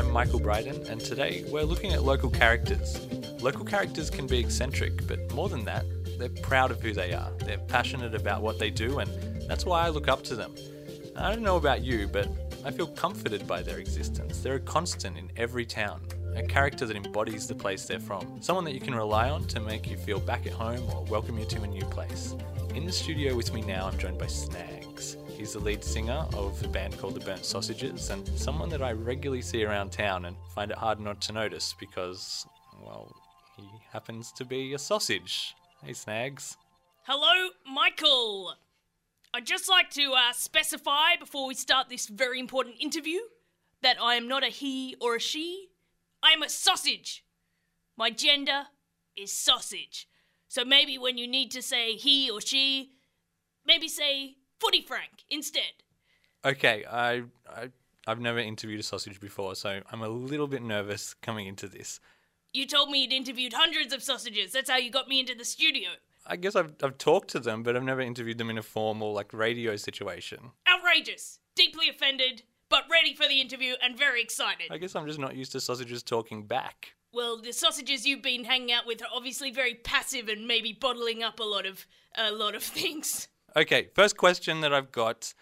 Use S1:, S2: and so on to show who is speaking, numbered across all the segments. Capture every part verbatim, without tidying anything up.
S1: I'm Michael Bryden, and today we're looking at local characters. Local characters can be eccentric, but more than that, they're proud of who they are. They're passionate about what they do, and that's why I look up to them. I don't know about you, but I feel comforted by their existence. They're a constant in every town, a character that embodies the place they're from, someone that you can rely on to make you feel back at home or welcome you to a new place. In the studio with me now, I'm joined by Snags. He's the lead singer of a band called the Burnt Sausages, and someone that I regularly see around town and find it hard not to notice because, well, he happens to be a sausage. Hey, Snags.
S2: Hello, Michael. I'd just like to uh, specify before we start this very important interview that I am not a he or a she. I am a sausage. My gender is sausage. So maybe when you need to say he or she, maybe say Footy Frank instead.
S1: Okay, I, I, I've never interviewed a sausage before, so I'm a little bit nervous coming into this.
S2: You told me you'd interviewed hundreds of sausages. That's how you got me into the studio.
S1: I guess I've I've talked to them, but I've never interviewed them in a formal, like, radio situation.
S2: Outrageous. Deeply offended, but ready for the interview and very excited.
S1: I guess I'm just not used to sausages talking back.
S2: Well, the sausages you've been hanging out with are obviously very passive and maybe bottling up a lot of a lot of things.
S1: Okay, first question that I've got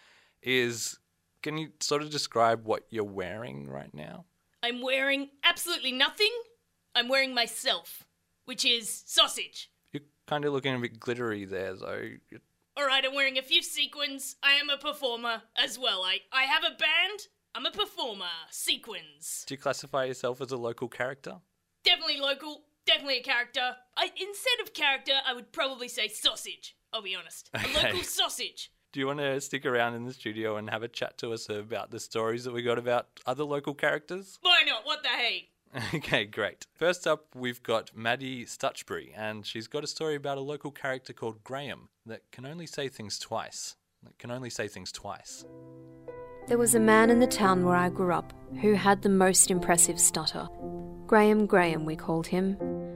S1: is, can you sort of describe what you're wearing right now?
S2: I'm wearing absolutely nothing. I'm wearing myself, which is sausage.
S1: You're kind of looking a bit glittery there, though. You're...
S2: All right, I'm wearing a few sequins. I am a performer as well. I, I have a band. I'm a performer. Sequins.
S1: Do you classify yourself as a local character?
S2: Definitely local. Definitely a character. I, instead of character, I would probably say sausage. I'll be honest.
S1: Okay.
S2: A local sausage.
S1: Do you want to stick around in the studio and have a chat to us about the stories that we got about other local characters?
S2: Why not? What the hey?
S1: Okay, great. First up, we've got Maddie Stutchbury, and she's got a story about a local character called Graham that can only say things twice. That can only say things twice.
S3: There was a man in the town where I grew up who had the most impressive stutter. Graham Graham, we called him.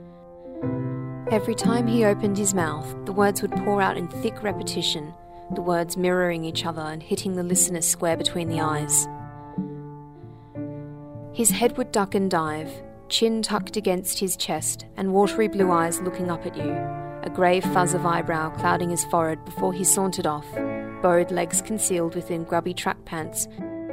S3: Every time he opened his mouth, the words would pour out in thick repetition, the words mirroring each other and hitting the listener square between the eyes. His head would duck and dive, chin tucked against his chest and watery blue eyes looking up at you, a grey fuzz of eyebrow clouding his forehead before he sauntered off, bowed legs concealed within grubby track pants.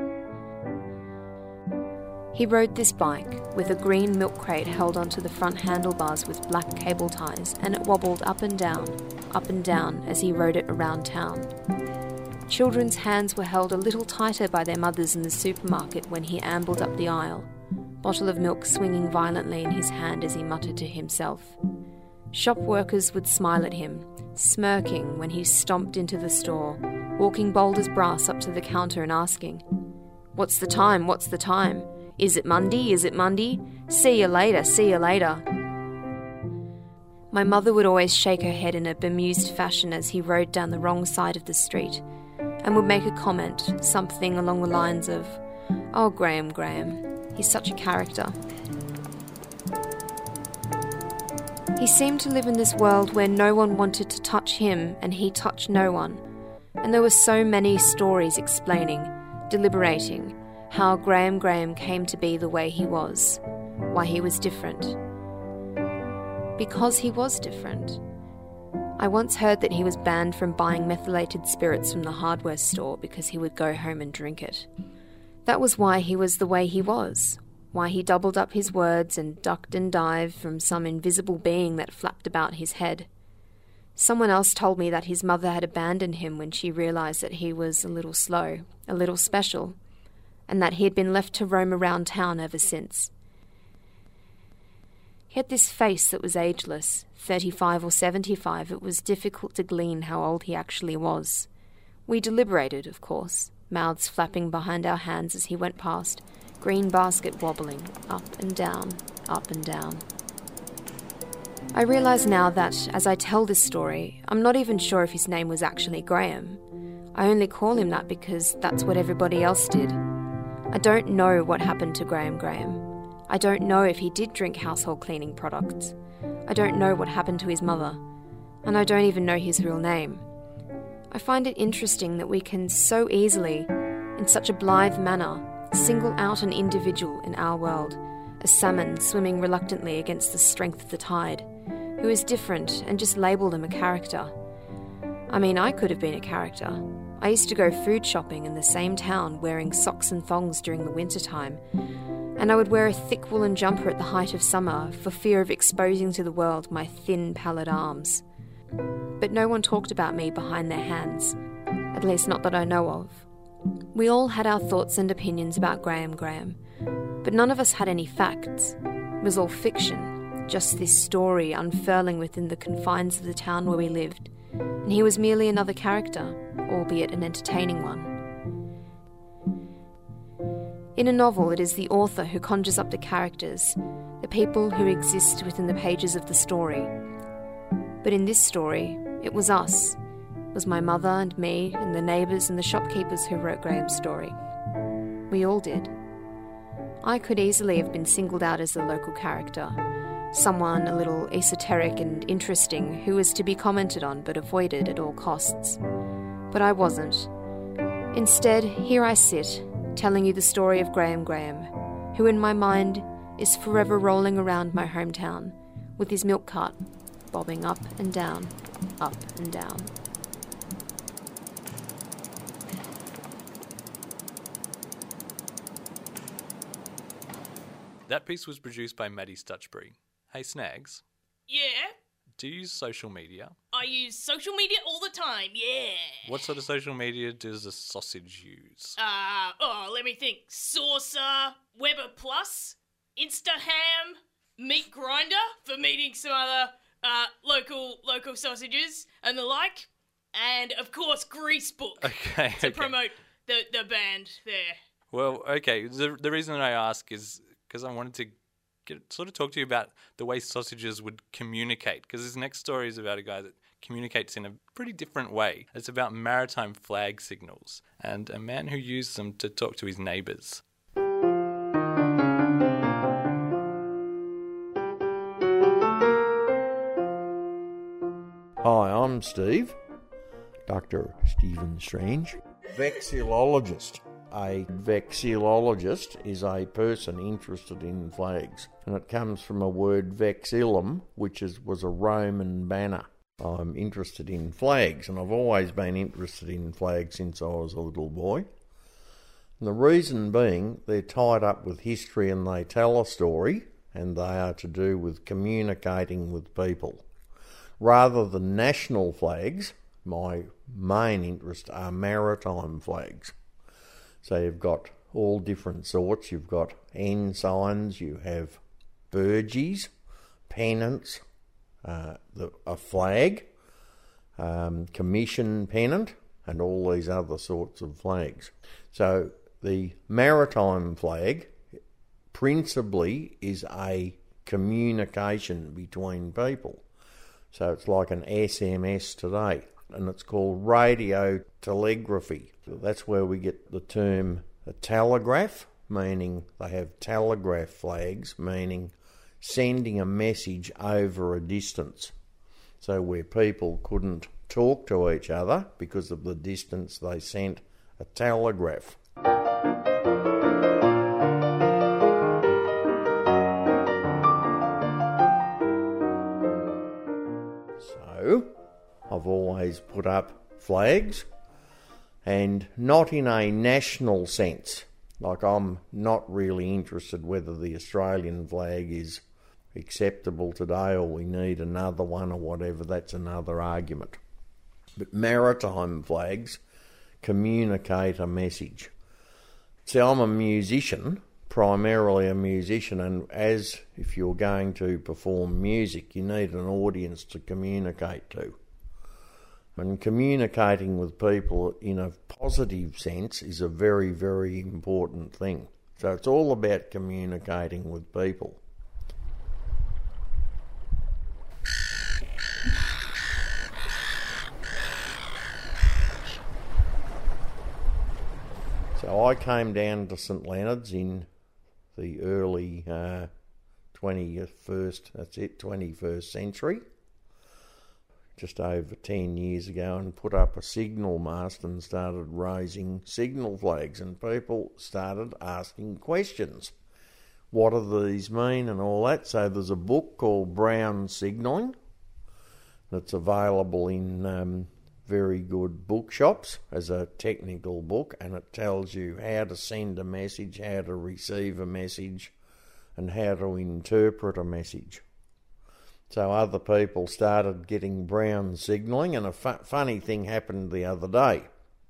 S3: He rode this bike with a green milk crate held onto the front handlebars with black cable ties, and it wobbled up and down, up and down as he rode it around town. Children's hands were held a little tighter by their mothers in the supermarket when he ambled up the aisle, bottle of milk swinging violently in his hand as he muttered to himself. Shop workers would smile at him, smirking when he stomped into the store, walking bold as brass up to the counter and asking, "What's the time? What's the time? Is it Monday? Is it Monday? See you later, see you later." My mother would always shake her head in a bemused fashion as he rode down the wrong side of the street, and would make a comment, something along the lines of, "Oh, Graham, Graham, he's such a character." He seemed to live in this world where no one wanted to touch him and he touched no one, and there were so many stories explaining, deliberating, how Graham Graham came to be the way he was, why he was different. Because he was different. I once heard that he was banned from buying methylated spirits from the hardware store because he would go home and drink it. That was why he was the way he was, why he doubled up his words and ducked and dived from some invisible being that flapped about his head. Someone else told me that his mother had abandoned him when she realised that he was a little slow, a little special, and that he had been left to roam around town ever since. He had this face that was ageless. thirty-five or seventy-five, it was difficult to glean how old he actually was. We deliberated, of course, mouths flapping behind our hands as he went past, green basket wobbling, up and down, up and down. I realise now that, as I tell this story, I'm not even sure if his name was actually Graham. I only call him that because that's what everybody else did. I don't know what happened to Graham Graham. I don't know if he did drink household cleaning products. I don't know what happened to his mother. And I don't even know his real name. I find it interesting that we can so easily, in such a blithe manner, single out an individual in our world, a salmon swimming reluctantly against the strength of the tide, who is different and just label them a character. I mean, I could have been a character. I used to go food shopping in the same town wearing socks and thongs during the winter time, and I would wear a thick woolen jumper at the height of summer for fear of exposing to the world my thin, pallid arms. But no one talked about me behind their hands, at least not that I know of. We all had our thoughts and opinions about Graham Graham, but none of us had any facts. It was all fiction, just this story unfurling within the confines of the town where we lived, and he was merely another character, albeit an entertaining one. In a novel, it is the author who conjures up the characters, the people who exist within the pages of the story. But in this story, it was us. It was my mother and me and the neighbours and the shopkeepers who wrote Graham's story. We all did. I could easily have been singled out as the local character, someone a little esoteric and interesting who was to be commented on but avoided at all costs. But I wasn't. Instead, here I sit, telling you the story of Graham Graham, who in my mind is forever rolling around my hometown with his milk cart bobbing up and down, up and down.
S1: That piece was produced by Maddie Stutchbury. Hey Snags,
S2: Yeah,
S1: do you use social media?
S2: I use social media all the time, yeah.
S1: What sort of social media does a sausage use?
S2: Uh, oh, let me think. Saucer, Weber Plus, Instaham, Meat Grinder for meeting some other uh, local local sausages and the like. And, of course, Greasebook
S1: Okay,
S2: to
S1: okay.
S2: promote the, the band there.
S1: Well, okay, the, the reason I ask is because I wanted to get, sort of talk to you about the way sausages would communicate, because this next story is about a guy that communicates in a pretty different way. It's about maritime flag signals and a man who used them to talk to his neighbours.
S4: Hi, I'm Steve, Doctor Stephen Strange, vexillologist. A vexillologist is a person interested in flags, and it comes from a word vexillum, which is, was a Roman banner. I'm interested in flags, and I've always been interested in flags since I was a little boy. And the reason being, they're tied up with history and they tell a story, and they are to do with communicating with people. Rather than national flags, my main interest are maritime flags. So you've got all different sorts. You've got ensigns, you have burgees, pennants, uh, the, a flag, um, commission pennant, and all these other sorts of flags. So the maritime flag principally is a communication between people. So it's like an S M S today, and it's called radio telegraphy. So that's where we get the term a telegraph, meaning they have telegraph flags, meaning sending a message over a distance. So where people couldn't talk to each other because of the distance, they sent a telegraph. So I've always put up flags, and not in a national sense. Like, I'm not really interested whether the Australian flag is acceptable today or we need another one or whatever. That's another argument. But maritime flags communicate a message. See, I'm a musician, primarily a musician, and as if you're going to perform music, you need an audience to communicate to. And communicating with people in a positive sense is a very, very important thing. So it's all about communicating with people. So I came down to St Leonard's in the early uh, twenty-first, that's it, twenty-first century. just over ten years ago and put up a signal mast and started raising signal flags, and people started asking questions. What do these mean and all that? So there's a book called Brown Signalling that's available in um, very good bookshops as a technical book, and it tells you how to send a message, how to receive a message, and how to interpret a message. So other people started getting Brown signalling, and a fu- funny thing happened the other day.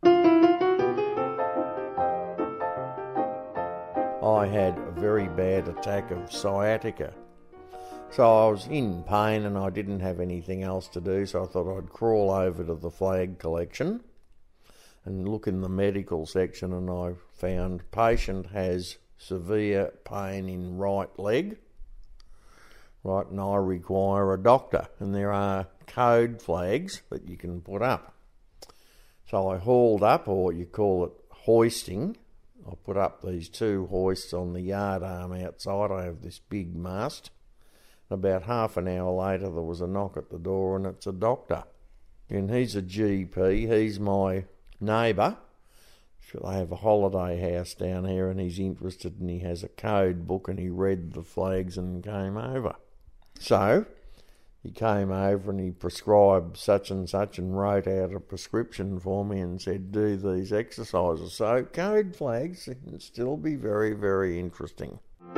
S4: I had a very bad attack of sciatica. So I was in pain and I didn't have anything else to do, so I thought I'd crawl over to the flag collection and look in the medical section, and I found patient has severe pain in right leg. Right, and I require a doctor, and there are code flags that you can put up. So I hauled up, or you call it hoisting. I put up these two hoists on the yard arm outside. I have this big mast. About half an hour later, there was a knock at the door, and it's a doctor. And he's a G P. He's my neighbour. They have a holiday house down here, and he's interested, and he has a code book, and he read the flags and came over. So he came over and he prescribed such and such and wrote out a prescription for me and said, do these exercises. So code flags can still be very, very interesting.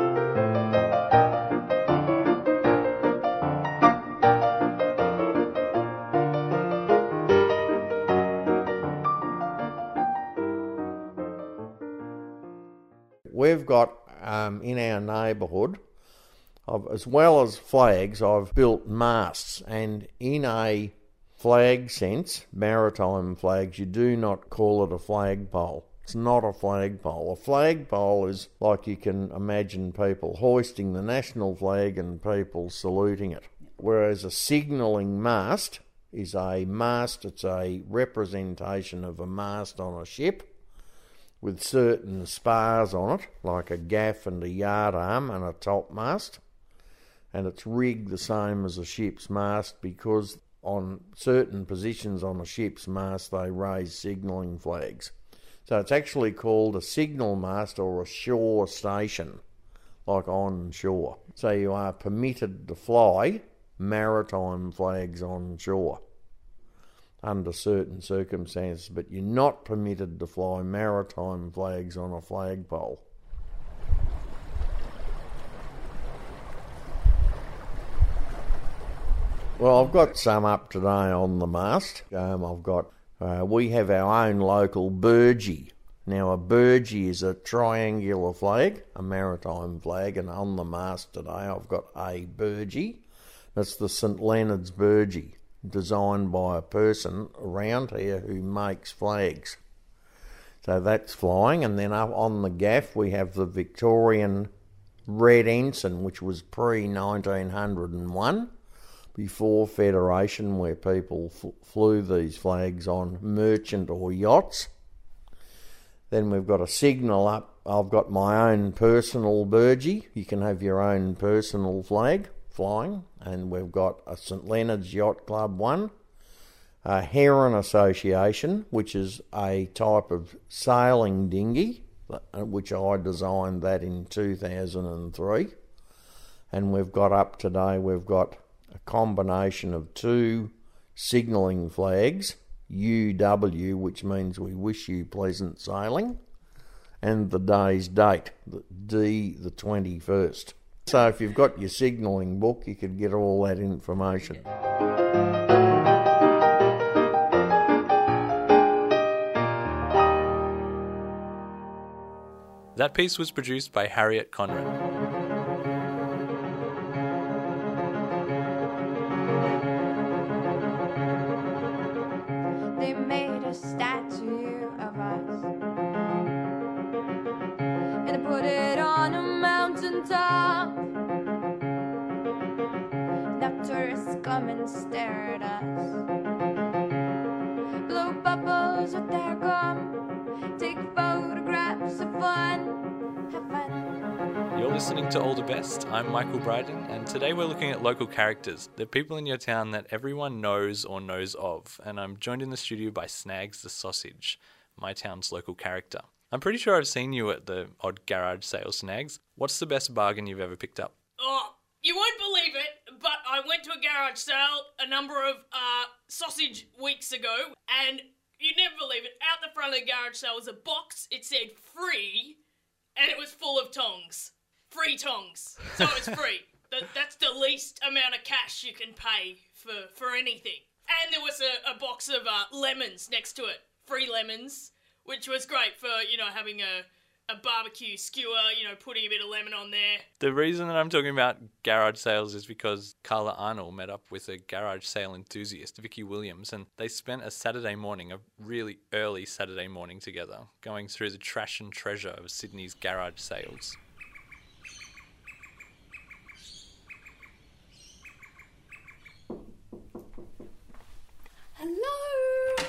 S4: We've got um, in our neighbourhood, I've, as well as flags, I've built masts, and in a flag sense, maritime flags, you do not call it a flagpole. It's not a flagpole. A flagpole is like you can imagine people hoisting the national flag and people saluting it. Whereas a signalling mast is a mast, it's a representation of a mast on a ship with certain spars on it, like a gaff and a yard arm and a topmast. And it's rigged the same as a ship's mast because on certain positions on a ship's mast they raise signalling flags. So it's actually called a signal mast or a shore station, like on shore. So you are permitted to fly maritime flags on shore under certain circumstances, but you're not permitted to fly maritime flags on a flagpole. Well, I've got some up today on the mast. Um, I've got, uh, we have our own local burgee. Now, a burgee is a triangular flag, a maritime flag, and on the mast today I've got a burgee. That's the St Leonard's burgee, designed by a person around here who makes flags. So that's flying, and then up on the gaff we have the Victorian Red Ensign, which was pre nineteen oh one. Before Federation, where people f- flew these flags on merchant or yachts. Then we've got a signal up. I've got my own personal burgee. You can have your own personal flag flying. And we've got a St Leonard's Yacht Club one, a Heron Association, which is a type of sailing dinghy, which I designed that in two thousand three. And we've got up today, we've got a combination of two signalling flags, U W, which means we wish you pleasant sailing, and the day's date, the D the twenty-first. So if you've got your signalling book, you could get all that information.
S1: That piece was produced by Harriet Conran.
S5: Top. Now tourists come and stare at us, blow bubbles with their gum, take photographs of fun, have fun.
S1: You're listening to All the Best. I'm Michael Bryden, and today we're looking at local characters. They're people in your town that everyone knows or knows of, and I'm joined in the studio by Snags the Sausage, my town's local character. I'm pretty sure I've seen you at the odd garage sale, Snags. What's the best bargain you've ever picked up?
S2: Oh, you won't believe it, but I went to a garage sale a number of uh, sausage weeks ago, and you'd never believe it, out the front of the garage sale was a box, it said free, and it was full of tongs. Free tongs. So it's free. That, that's the least amount of cash you can pay for, for anything. And there was a, a box of uh, lemons next to it. Free lemons, which was great for, you know, having a, a barbecue skewer, you know, putting a bit of lemon on there.
S1: The reason that I'm talking about garage sales is because Carla Arnold met up with a garage sale enthusiast, Vicky Williams, and they spent a Saturday morning, a really early Saturday morning together, going through the trash and treasure of Sydney's garage sales.
S6: Hello.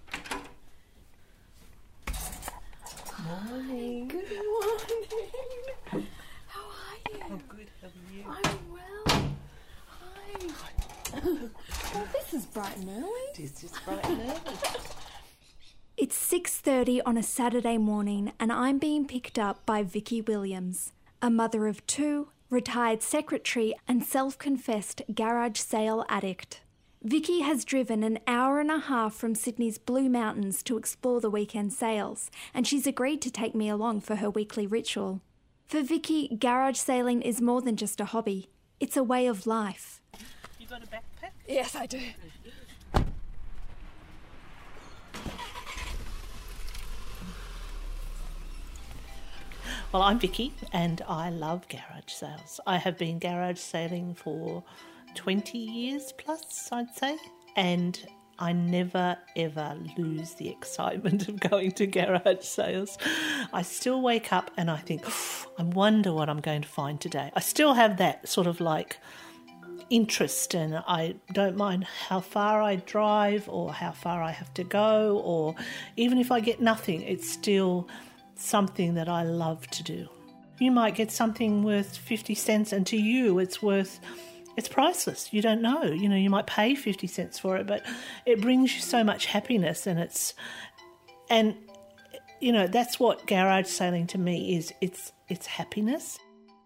S6: Morning. Good morning. How are you?
S7: I'm good. How are you?
S6: I'm well. Hi. Well, this is bright and early.
S7: It is just bright and early.
S8: It's six thirty on a Saturday morning and I'm being picked up by Vicky Williams, a mother of two, retired secretary and self-confessed garage sale addict. Vicky has driven an hour and a half from Sydney's Blue Mountains to explore the weekend sales, and she's agreed to take me along for her weekly ritual. For Vicky, garage sailing is more than just a hobby. It's a way of life.
S7: You got a backpack?
S6: Yes, I do.
S7: Well, I'm Vicky and I love garage sales. I have been garage sailing for twenty years plus, I'd say, and I never ever lose the excitement of going to garage sales. I still wake up and I think, I wonder what I'm going to find today. I still have that sort of like interest, and I don't mind how far I drive or how far I have to go, or even if I get nothing, it's still something that I love to do. You might get something worth fifty cents and to you it's worth It's priceless. You don't know. You know, you might pay fifty cents for it, but it brings you so much happiness, and it's, and, you know, that's what garage sailing to me is. It's, it's happiness.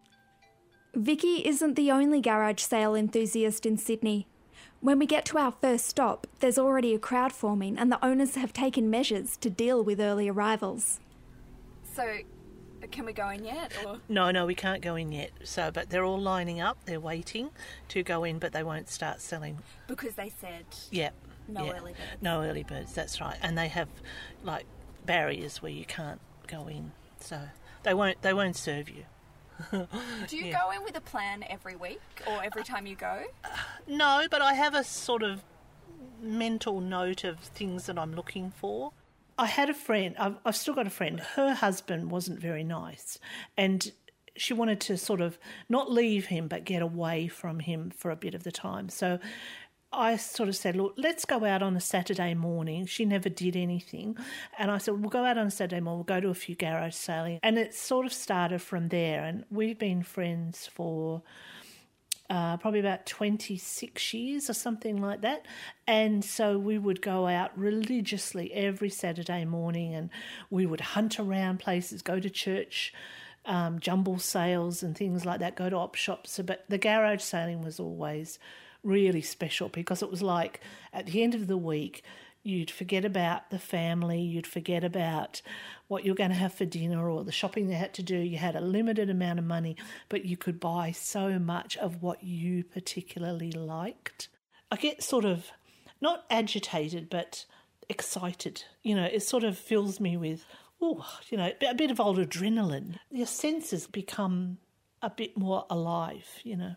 S8: Vicky isn't the only garage sale enthusiast in Sydney. When we get to our first stop, there's already a crowd forming and the owners have taken measures to deal with early arrivals.
S6: So, can we go in yet? Or?
S7: No, no, we can't go in yet. So, but they're all lining up. They're waiting to go in, but they won't start selling.
S6: Because they said
S7: yeah,
S6: no
S7: yeah.
S6: early birds.
S7: No early birds, that's right. And they have, like, barriers where you can't go in. So they won't, they won't serve you.
S6: Do you
S7: yeah.
S6: go in with a plan every week or every time you go?
S7: Uh, no, but I have a sort of mental note of things that I'm looking for. I had a friend, I've, I've still got a friend, her husband wasn't very nice, and she wanted to sort of not leave him but get away from him for a bit of the time. So I sort of said, look, let's go out on a Saturday morning. She never did anything. And I said, we'll go out on a Saturday morning, we'll go to a few garage sailing. And it sort of started from there, and we've been friends for Uh, probably about twenty-six years or something like that. And so we would go out religiously every Saturday morning, and we would hunt around places, go to church, um, jumble sales and things like that, go to op shops. So, but the garage sailing was always really special because it was like at the end of the week, you'd forget about the family, you'd forget about what you're going to have for dinner or the shopping they had to do. You had a limited amount of money, but you could buy so much of what you particularly liked. I get sort of, not agitated, but excited. You know, it sort of fills me with, oh, you know, a bit of old adrenaline. Your senses become a bit more alive, you know.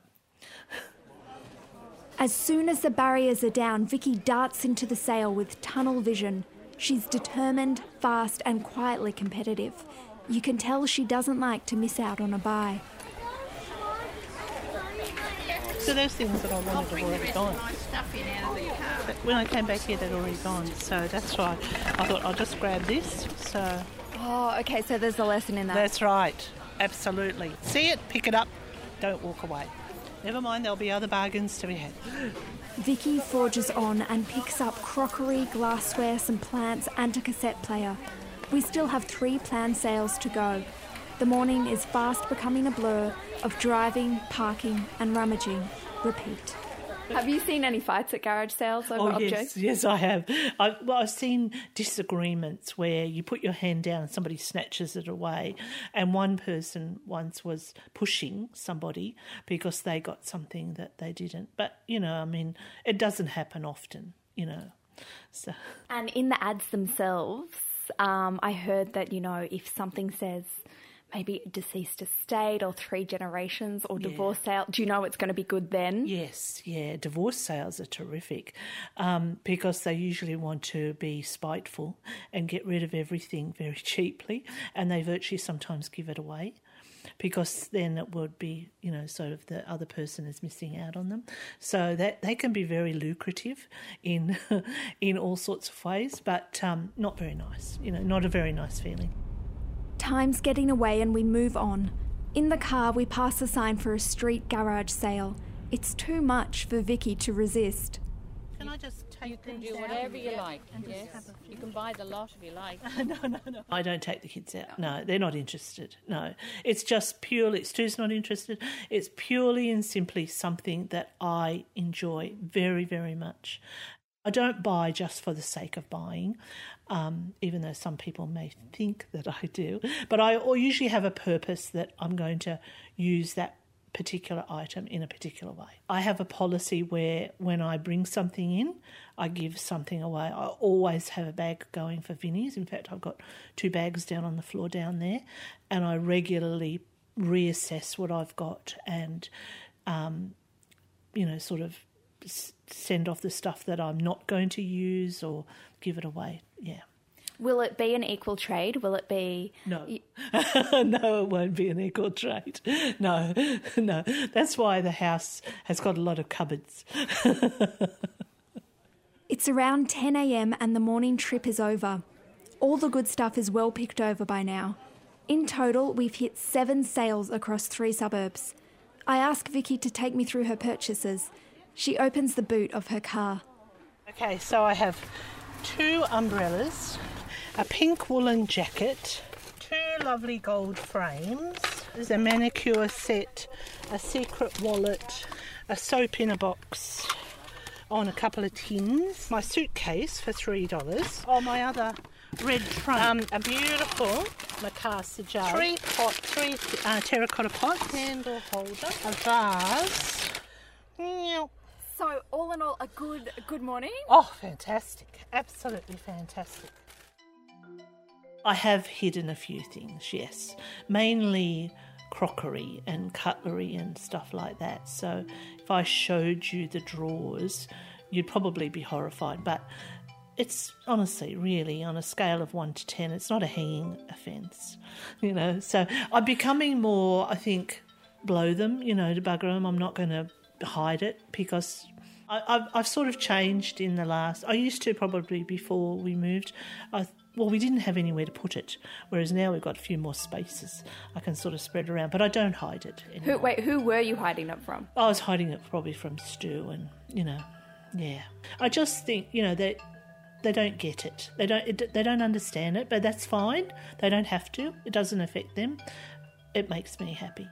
S8: As soon as the barriers are down, Vicky darts into the sale with tunnel vision. She's determined, fast and quietly competitive. You can tell she doesn't like to miss out on a buy.
S7: So those things that I wanted have already gone. But when I came back here, they'd already gone. So that's right. I thought I'll just grab this. So
S6: Oh, okay, so there's a lesson in that.
S7: that's right. absolutely. See it, pick it up, don't walk away. Never mind, there'll be other bargains to be had.
S8: Vicky forges on and picks up crockery, glassware, some plants and a cassette player. We still have three planned sales to go. The morning is fast becoming a blur of driving, parking and rummaging. Repeat.
S3: Have you seen any fights at garage sales over
S7: oh,
S3: objects?
S7: Yes, yes, I have. I've, well, I've seen disagreements where you put your hand down and somebody snatches it away. And one person once was pushing somebody because they got something that they didn't. But, you know, I mean, it doesn't happen often, you know. So.
S3: And in the ads themselves, um, I heard that, you know, if something says maybe deceased estate or three generations or
S7: Yeah.
S3: divorce sale, do you know it's going to be good then?
S7: Yes, yeah, divorce sales are terrific um, because they usually want to be spiteful and get rid of everything very cheaply, and they virtually sometimes give it away because then it would be, you know, sort of the other person is missing out on them. So that they can be very lucrative in in all sorts of ways, but um, not very nice, you know, not a very nice feeling.
S8: Time's getting away and we move on. In the car, we pass a sign for a street garage sale. It's too much for Vicky to resist.
S7: Can I just take
S9: You can
S7: things
S9: do
S7: out?
S9: whatever you like.
S7: And just
S9: Yes,
S7: have a few?
S9: you can buy the lot if you like.
S7: no, no, no. I don't take the kids out. No, they're not interested. No, it's just purely, Stu's not interested. It's purely and simply something that I enjoy very, very much. I don't buy just for the sake of buying, um, even though some people may think that I do. But I usually have a purpose that I'm going to use that particular item in a particular way. I have a policy where when I bring something in, I give something away. I always have a bag going for Vinnie's. In fact, I've got two bags down on the floor down there, and I regularly reassess what I've got and, um, you know, sort of send off the stuff that I'm not going to use or give it away. Yeah.
S3: Will it be an equal trade? Will it be...
S7: No. No, it won't be an equal trade. No, no. That's why the house has got a lot of cupboards.
S8: It's around ten a.m. and the morning trip is over. All the good stuff is well picked over by now. In total, we've hit seven sales across three suburbs. I ask Vicky to take me through her purchases. She opens the boot of her car.
S7: Okay, so I have two umbrellas, a pink woolen jacket, two lovely gold frames, there's a manicure set, a secret wallet, a soap in a box on a couple of tins, my suitcase for three dollars. Oh, my other red trunk, um, a beautiful Mikasa jar, three pot, three uh, terracotta pots, candle holder, a vase. Meow.
S3: So, all in all, a good a good morning?
S7: Oh, fantastic. Absolutely fantastic. I have hidden a few things, yes. Mainly crockery and cutlery and stuff like that. So if I showed you the drawers, you'd probably be horrified. But it's honestly, really, on a scale of one to ten, it's not a hanging offence, you know. So I'm becoming more, I think, blow them, you know, to bugger them. I'm not going to hide it because I, I've, I've sort of changed in the last... I used to probably before we moved. I, well, we didn't have anywhere to put it, whereas now we've got a few more spaces I can sort of spread around, but I don't hide it anymore.
S3: Who, wait, who were you hiding it from?
S7: I was hiding it probably from Stu and, you know, yeah. I just think, you know, they they don't get it. They don't it, they don't understand it, but that's fine. They don't have to. It doesn't affect them. It makes me happy.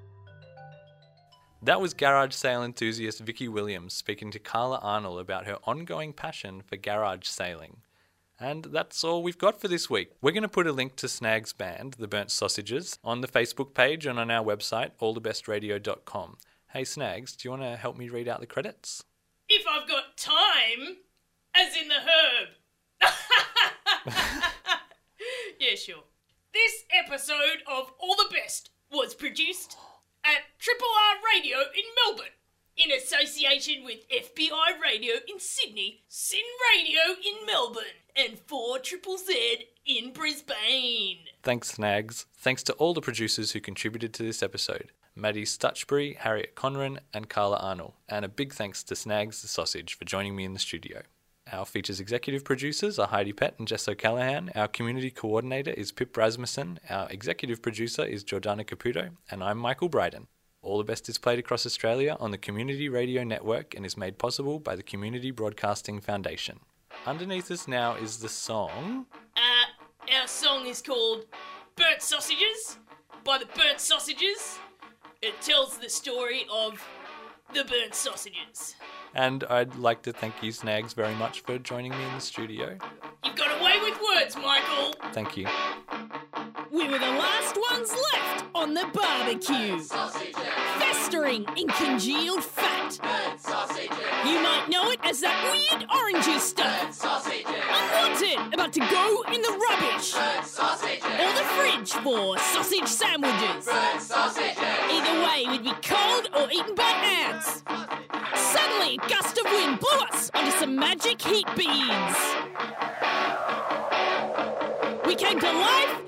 S1: That was garage sale enthusiast Vicky Williams speaking to Carla Arnold about her ongoing passion for garage sailing. And that's all we've got for this week. We're going to put a link to Snag's band, The Burnt Sausages, on the Facebook page and on our website, all the best radio dot com. Hey Snags, do you want to help me read out the credits?
S2: If I've got time, as in the herb. Yeah, sure. This episode of All the Best was produced at Triple R Radio in Melbourne, in association with F B I Radio in Sydney, Sin Radio in Melbourne, and four Triple Z in Brisbane.
S1: Thanks, Snags. Thanks to all the producers who contributed to this episode. Maddie Stutchbury, Harriet Conran, and Carla Arnold. And a big thanks to Snags the Sausage for joining me in the studio. Our feature's executive producers are Heidi Pett and Jess O'Callaghan. Our community coordinator is Pip Rasmussen. Our executive producer is Jordana Caputo. And I'm Michael Bryden. All the Best is played across Australia on the Community Radio Network and is made possible by the Community Broadcasting Foundation. Underneath us now is the song...
S2: Uh, our song is called Burnt Sausages by the Burnt Sausages. It tells the story of the burnt sausages.
S1: And I'd like to thank you, Snags, very much for joining me in the studio.
S2: You've got away with words, Michael.
S1: Thank you.
S9: We were the last ones left on the barbecue. Sausages. Festering in congealed fat. Burnt sausages. You might know it as that weird orangey stuff. Burnt sausages. Unwanted, about to go in the rubbish. Burnt sausages. Or the fridge for sausage sandwiches. Burnt sausages. Either way, we'd be cold or eaten by ants. Suddenly, a gust of wind blew us onto some magic heat beads. We came to life